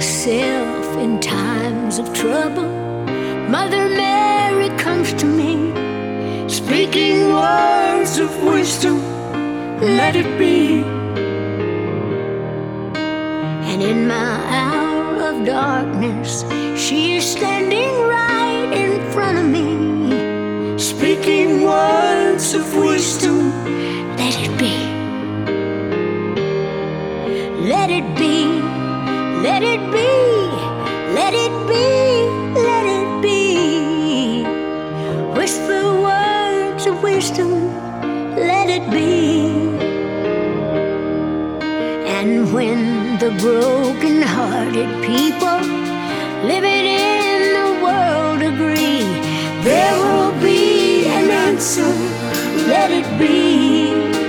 myself in times of trouble, Mother Mary comes to me, speaking words of wisdom, let it be. And in my hour of darkness, she is standing right in front of me, speaking words of wisdom, let it be. Let it be, let it be, let it be, let it be. Whisper words of wisdom, let it be. And when the broken-hearted people living in the world agree, there will be an answer, let it be.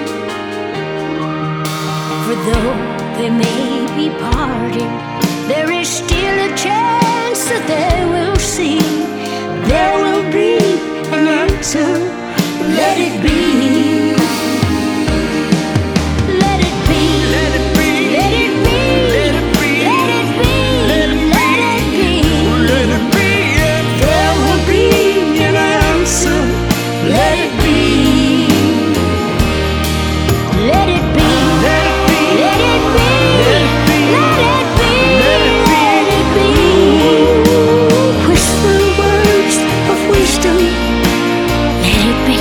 For though they may be parted, there is still a chance that they will see. There will be an answer, let it be. Let it be, let it be, let it be, let it be, let it be, let it be, let it be. There will be an answer, let it be. Let it be, let it be, let it be, let it be, let it be. Whisper words of wisdom, let it be.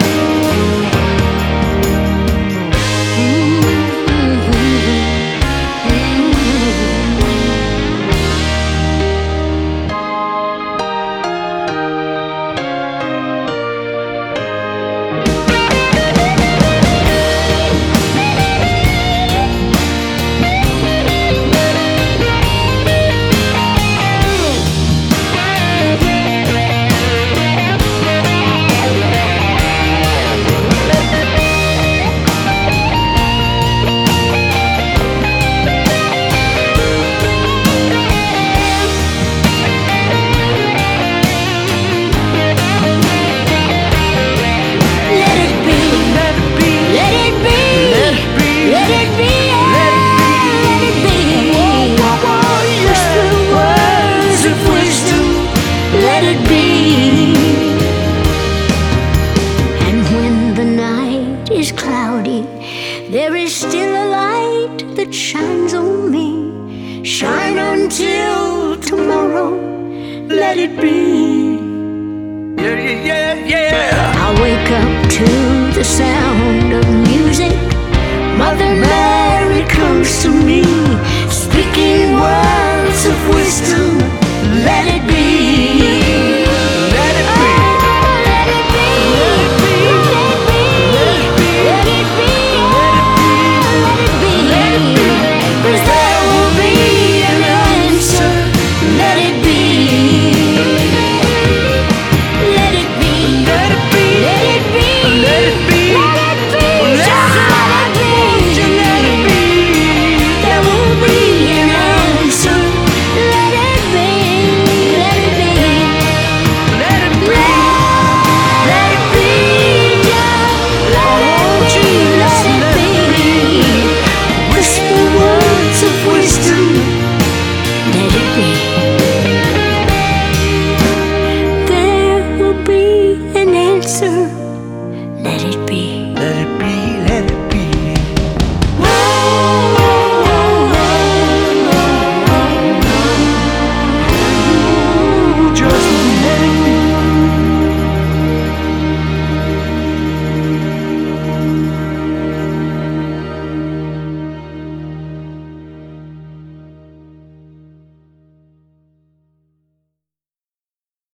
There is still a light that shines on me. Shine until tomorrow, let it be. Yeah, yeah, yeah, yeah. I wake up to the sound of music. Mother Mary comes to me, speaking words of wisdom, let it be. Let it be. Let it be. Let it be. Let it be. Let it be. Let it be. 'Cause there will be an answer. Let it be. Let it be. Let it be. Let it be. Let it be. Let it be. Just let it be. Let it be. There will be an answer. Let it be. Let it be. Let it be. Let it be. Let it be. Whisper words of wisdom. Let it be. There will be an answer. Let it be.